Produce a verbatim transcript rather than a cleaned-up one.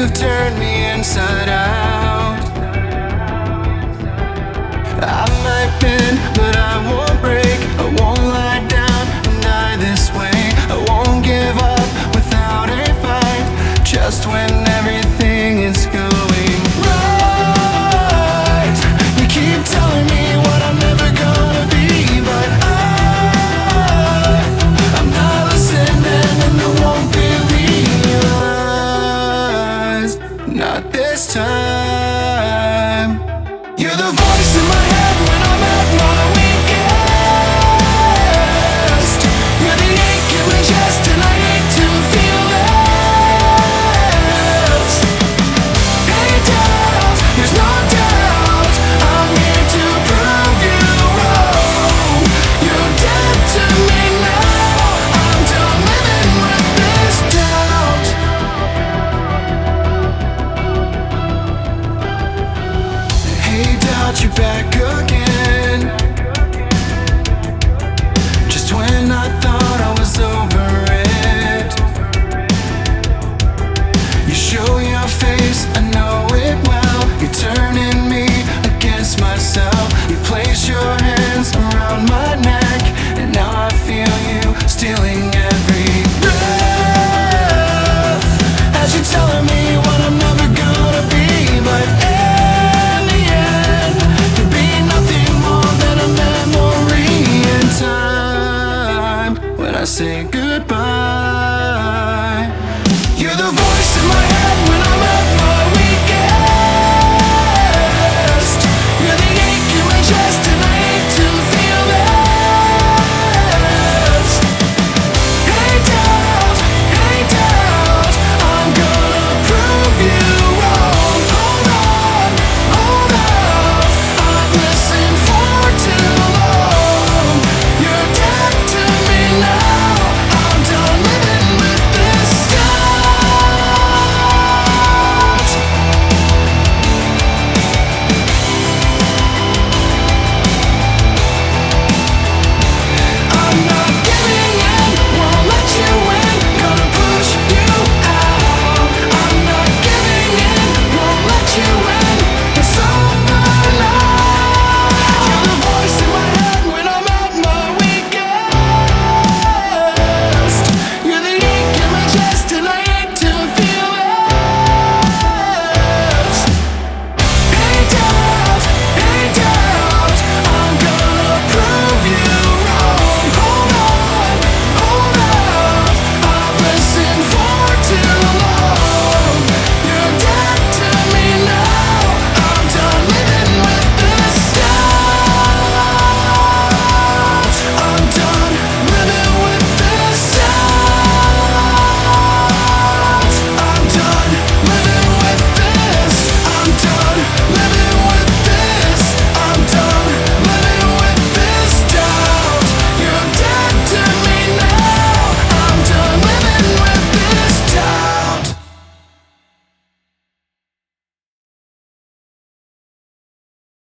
You've turned me inside out. I might bend, but I won't break. I won't lie down and die this way. I won't give up without a fight. Just when everything is going right, you keep telling me what I'm never gonna be, but I, I'm not listening and I won't believe your lies. Not this time. You're the voice in my head when I'm at my weakest. You're the ache in my chest and I hate to feel this. Hey doubt, there's no doubt, I'm here to prove you wrong. You're dead to me now, I'm done living with this doubt. Hey doubt, you're back